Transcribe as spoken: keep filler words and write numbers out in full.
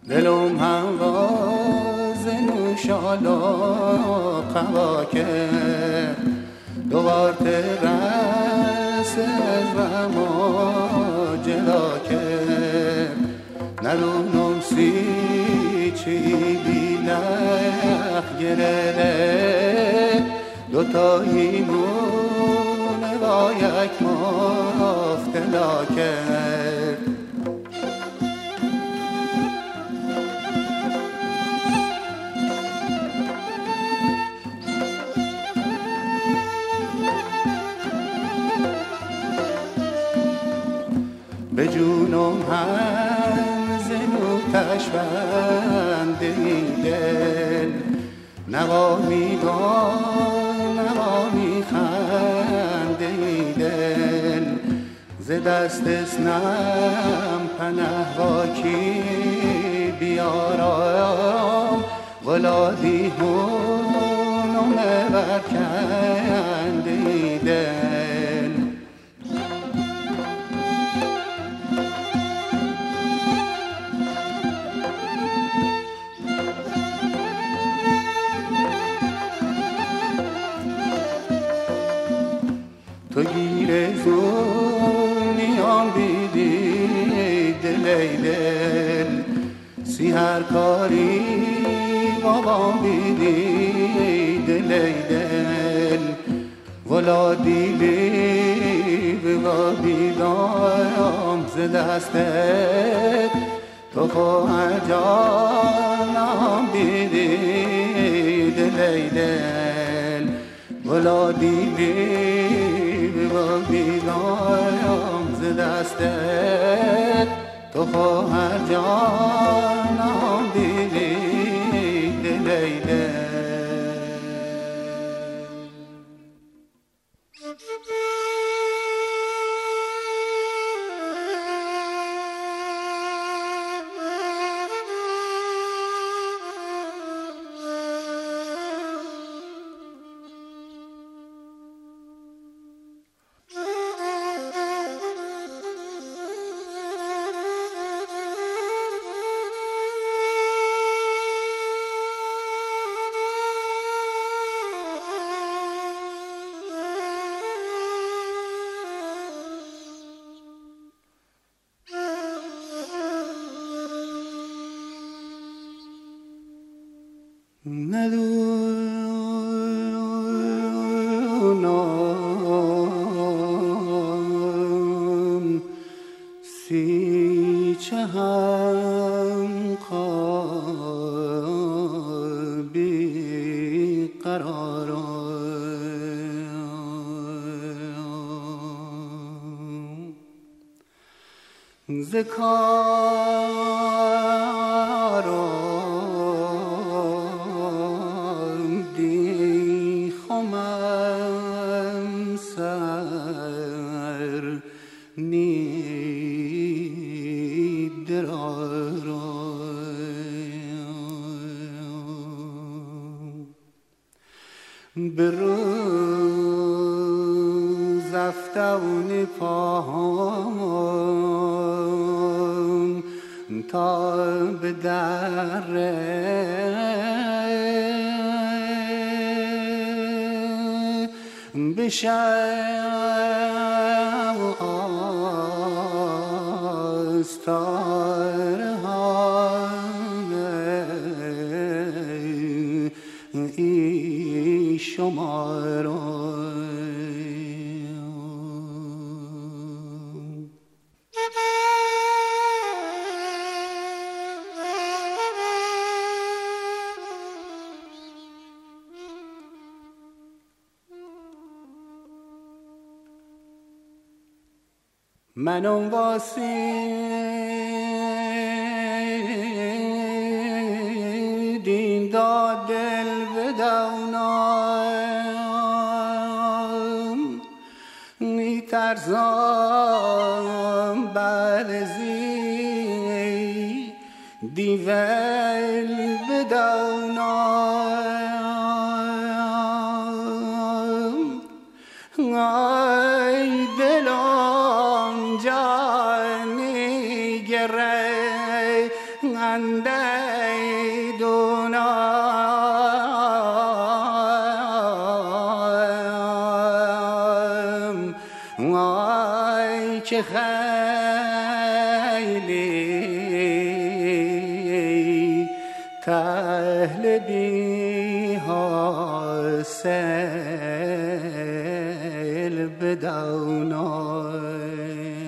دلم هواز نوشالا قوا کرد دوبار ترس و ما جلا کرد ندونم سی چی بیلخ گره دوتایی مونه با یک مفتلا کرد به جونم هم زنوتش بنده دل نوا میگان نوا میخنده دل ز دست اسنم پنه با کی بیارم ولادی هونم برکنده دل تو گیر زونیان بیدی دلی دل سی هر کاری بابام بیدی دلی دل ولادی بی و بیدام ز دستت تو خواهر جانم بیدی دلی دل ولادی بی و بیدایم ز دستت تو خواهر جانم دیدی دلی دل ندونم سی چه هم بی قرارم ز کارم به روز افتون پاهم تا به دره بشم آستاره ای شما را منم واسی دین داد دل بدونم میترزم بلزی دیول بدونم ای دلم جانی گره گوینده دونم وای چه خیلی تهل بی حاصل بدونم